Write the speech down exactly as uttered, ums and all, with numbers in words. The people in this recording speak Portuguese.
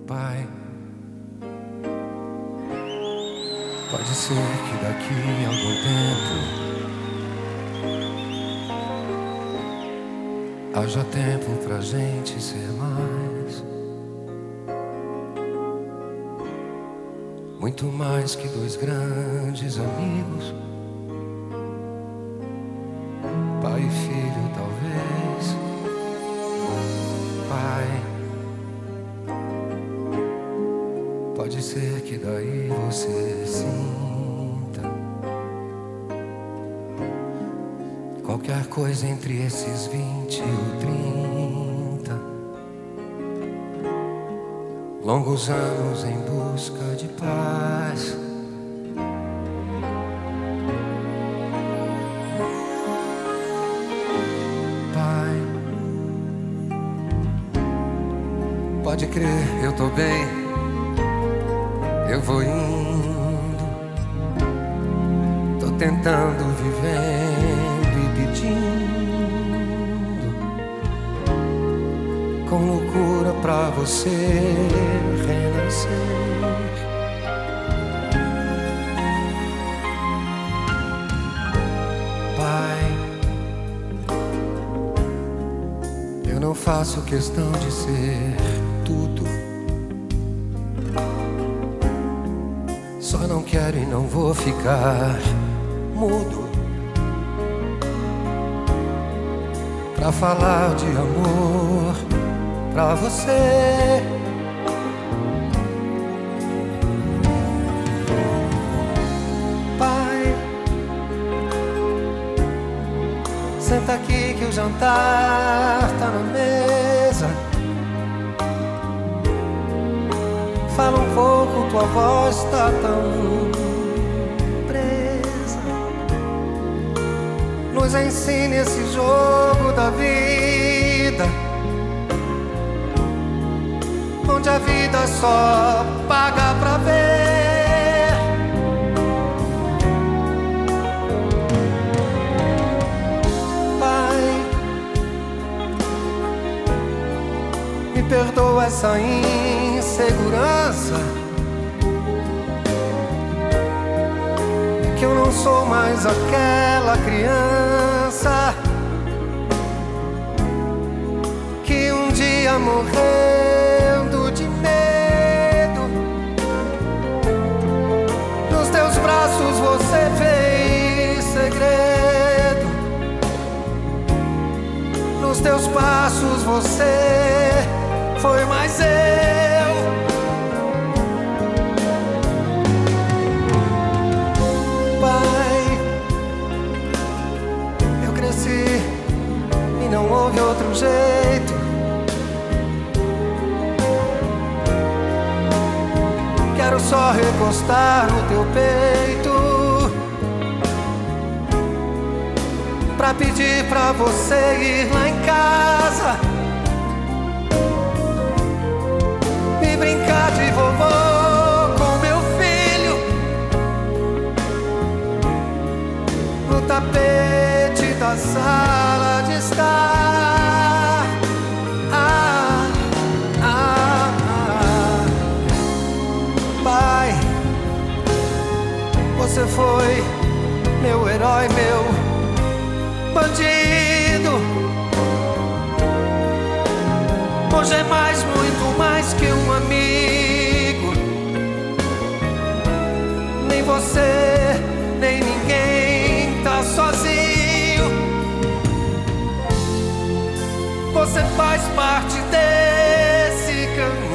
Pai, pode ser que daqui a algum tempo haja tempo pra gente ser mais, muito mais que dois grandes amigos, pai e filho talvez. Pai, pode ser que daí você sinta qualquer coisa entre esses vinte ou trinta longos anos em busca de paz. Pai, pode crer, eu tô bem, eu vou indo, tô tentando, vivendo e pedindo com loucura pra você renascer. Pai, eu não faço questão de ser tudo, só não quero e não vou ficar mudo pra falar de amor pra você. Pai, senta aqui que o jantar tá na mesa. Fala um pouco, tua voz tá tão presa. Nos ensine esse jogo da vida, onde a vida só paga pra ver. Pai, me perdoa essa insegurança, que eu não sou mais aquela criança que um dia morrendo de medo, nos teus braços você fez segredo, nos teus passos você foi mais eu. Pai, eu cresci e não houve outro jeito. Quero só recostar no teu peito pra pedir pra você ir lá em casa e brincar de vovô com meu filho no tapete da sala de estar. Ah, ah, ah. Pai, você foi meu herói, meu bandido. Hoje é mais, muito mais que um amigo. Nem você, nem ninguém tá sozinho. Você faz parte desse caminho.